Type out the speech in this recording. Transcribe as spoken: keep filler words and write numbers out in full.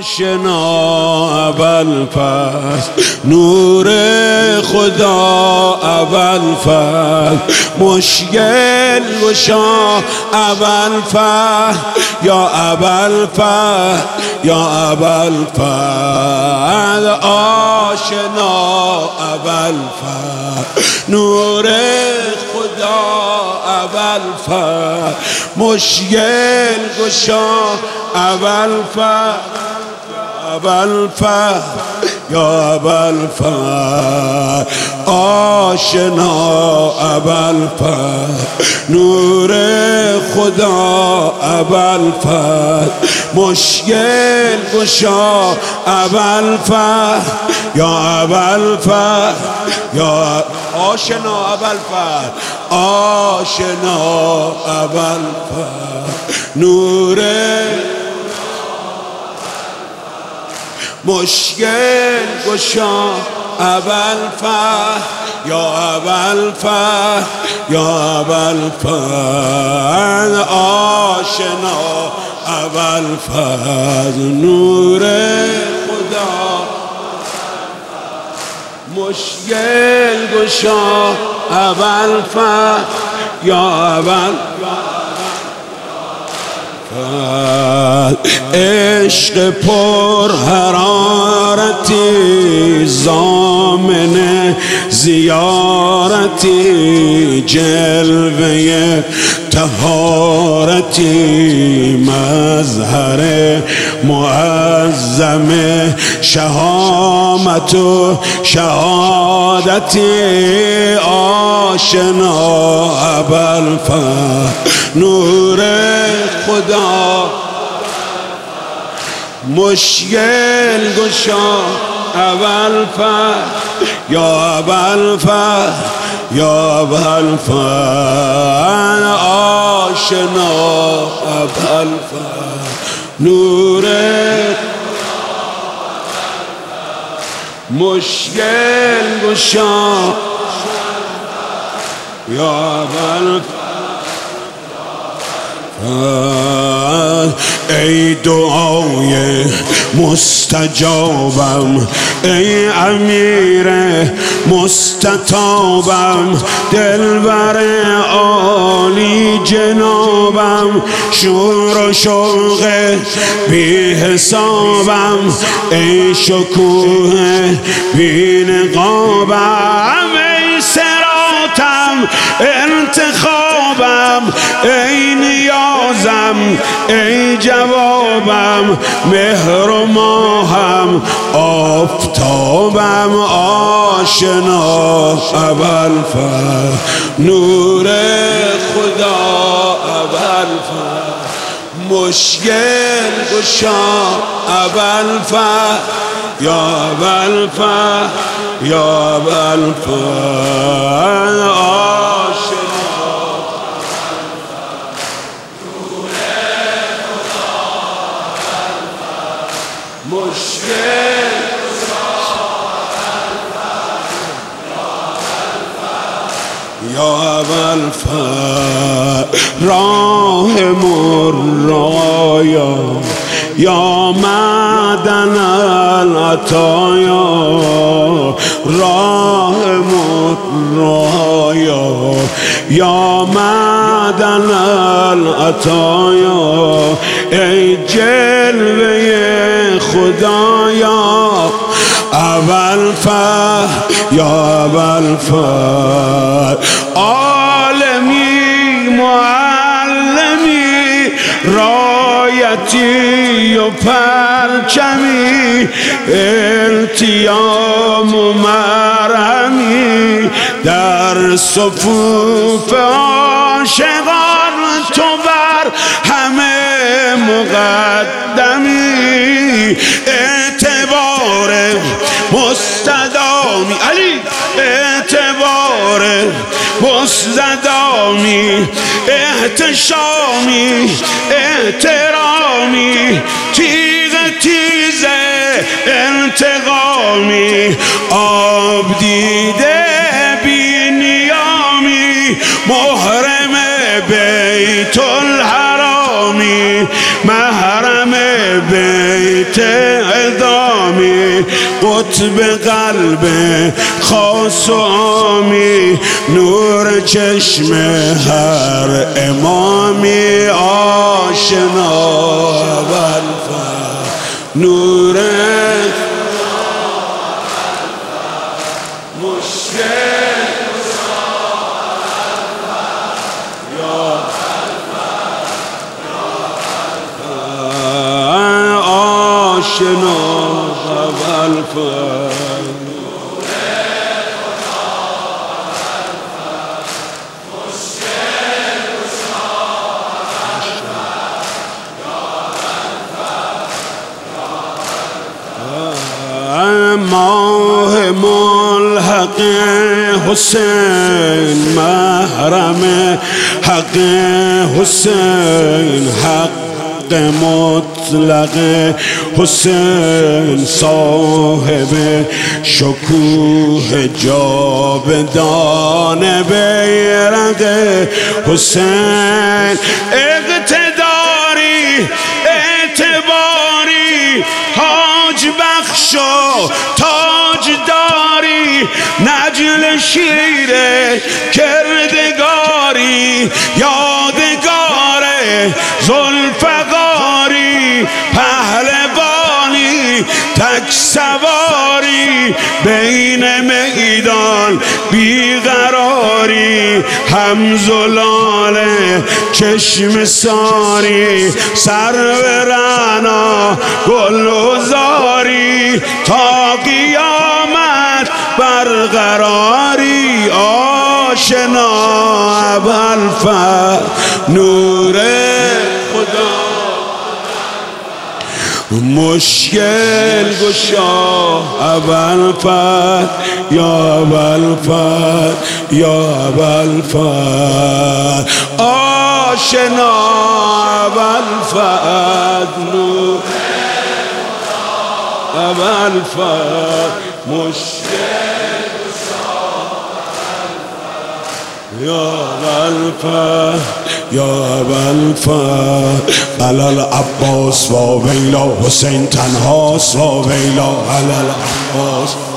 آشنا ابوالفضل نور خدا ابوالفضل مشکل گشا ابوالفضل یا ابوالفضل یا ابوالفضل آشنا ابوالفضل نور خدا ابوالفضل مشکل گشا ابوالفضل ابوالفضل یا ابوالفضل آشنا ابوالفضل نور خدا ابوالفضل مشکل گشا ابوالفضل یا ابوالفضل یا آشنا ابوالفضل آشنا ابوالفضل نور مشکل گشا ابوالفضل یا ابوالفضل یا ابوالفضل آشنا ابوالفضل نور خدا مشکل گشا ابوالفضل یا ابوالفضل عشق پر حرارتی ضامن زیارتی جلوه طهارتی مظهر معظم شهامت و شهادتی آشنا ابوالفضل نور خدا مشکل گشا ابوالفضل یا ابوالفضل یا ابوالفضل آشنا ابوالفضل نور مشکل گشا یا ابوالفضل ای دعای مستجابم ای امیر مستطابم دلبر عالی جنابم شور و شوق بی حسابم ای شکوه بی نقابم ای صراطم انتخابم ای نیازم ای جوابم مهر و ماهم آفتابم آشنا ابوالفضل نور خدا ابوالفضل مشکل گشا ابوالفضل یا ابوالفضل یا ابوالفضل آشنا مشکل یا ابوالفضل راه مرایا یا معدن العطایا راه مرایا یا معدن العطایا ای جلوه خدایا ابوالفضل یا ابوالفضل عالمی معلمی رایتی و پرچمی التیام و مرهمی در صفوف عاشقان تو بر همه مقدمی اعتبار مستدامی علی اعتبار مستدامی احتشامی احترامی تیغ تیز انتقامی آب دیده بی نیامی محرم بیت الحرامی محرم بیت بیت ادامی قطب قلب خاص و عامی نور چشم هر امامی آشنا والفا نور آشنا والفا ماه ملحق حسین محرم حق حسین حق مطلق حسین صاحب شکوه جاودان بیرق حسین اقتداری اعتباری حاج بخش و تاج داری نجل شیر کردگاری یادگار ذوالفقاری پهلوانی تک سواری بین میدان بیقراری همزلال چشم ساری سرو رعنا گلزاری تا قیامت برقراری آشنا ابوالفضل نور خدا مشکل گشا ابوالفضل یا ابوالفضل یا ابوالفضل آشنا ابوالفضل نور ابوالفضل مشکل گشا یا ابوالفضل یا ابوالفضل علال عباس و ویلا حسین تنهاست و ویلا علال عباس